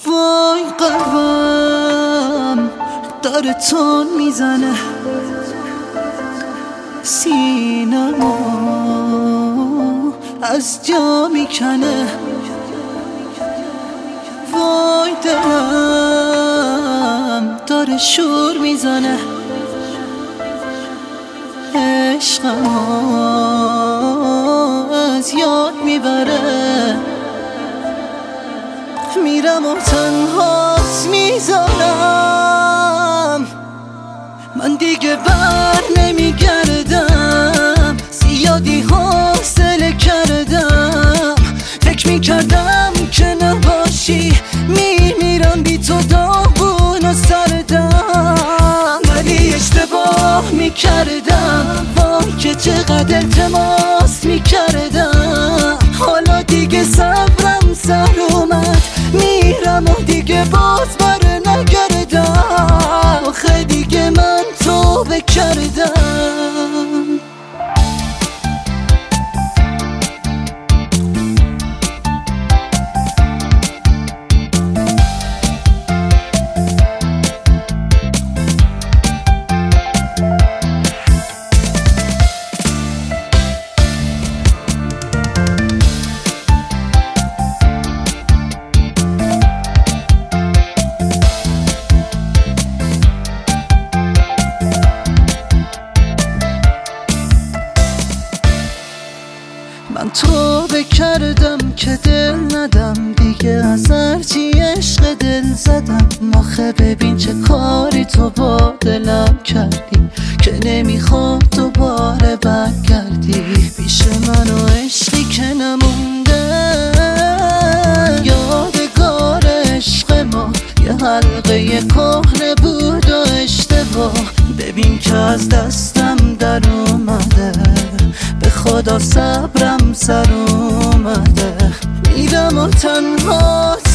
وای قلبم داره تون میزنه، سینمو از جا میکنه. وای دلم داره شور میزنه، عشقم از یاد میبره. میرم و تنهات میذارم، من دیگه بر نمیگردم. زیادی حوصله کردم، فکر میکردم که نباشی. میمیرم بی تو داغون و سردم، ولی اشتباه میکردم. وای که چقدر التماس میکردم، حالا دیگه صبرم سر اومد. میرم و دیگه باز بر نگردم، آخه دیگه من توبه کردم. من توبه کردم که دل ندم دیگه، از هرچی عشق دل زدم. آخه ببین چه کاری تو با دلم کردی، که نمیخوام دوباره برگردی. پیش من و عشقی که نمونده، یادگار عشق ما یه حلقه کهنه بود و اشتباه. ببین که از دستم در اومده، به خدا صبرم سر اومده. میرم و تنهات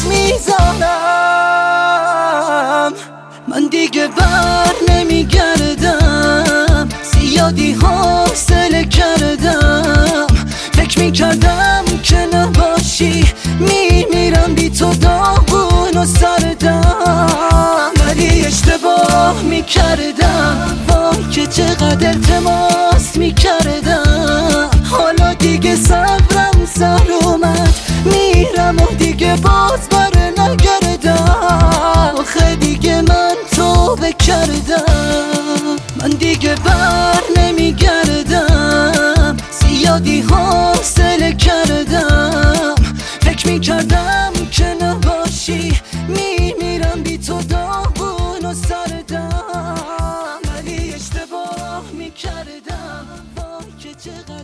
میذارم، من دیگه بر نمیگردم. زیادی حوصله کردم، فکر میکردم که نباشی. میمیرم بی تو داغون و سردم، ولی اشتباه میکردم. وای که چقدر التماس میکردم، حالا دیگه صبرم سر اومد. میرم و دیگه باز بر نگردم، آخه دیگه من توبه کردم. من دیگه بر نمیگردم، زیادی حوصله کردم. فکر میکردم که نباشی. میمیرم بی تو داغون و سردم، ولی اشتباه میکردم. وای که چقدر